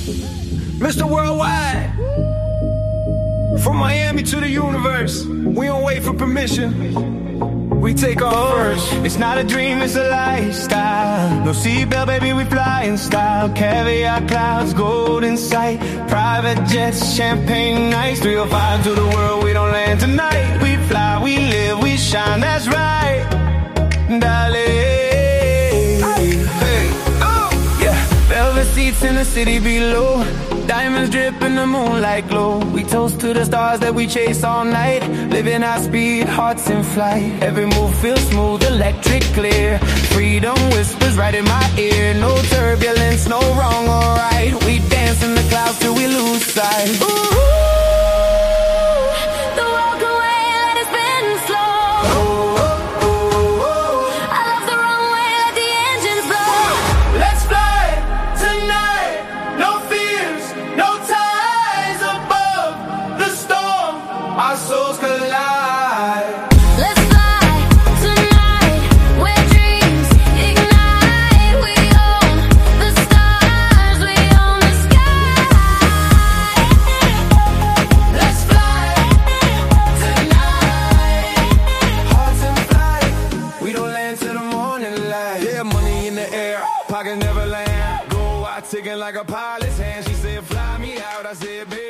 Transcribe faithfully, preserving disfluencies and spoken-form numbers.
Mister Worldwide. From Miami to the universe, we don't wait for permission. We take off first. It's not a dream, it's a lifestyle. No seatbelt, baby, we fly in style. Caviar clouds, gold in sight. Private jets, champagne nights. three oh five to the world, we don't land tonight. We fly, we live, we shine, that's right, darling. Hey, oh, yeah. Velvet seats in the city below. Diamonds drip in the moonlight glow. We toast to the stars that we chase all night. Living our speed, hearts in flight. Every move feels smooth, electric, clear. Freedom whispers right in my ear. No turbulence, no wrong or right. We dance in the clouds till we lose sight. Ooh. Our souls collide. Let's fly tonight, where dreams ignite. We own the stars, we own the sky. Let's fly tonight. Hearts in flight. We don't land till the morning light. Yeah, money in the air, pockets never land. Go out ticking like a pilot's hand. She said, fly me out. I said, baby.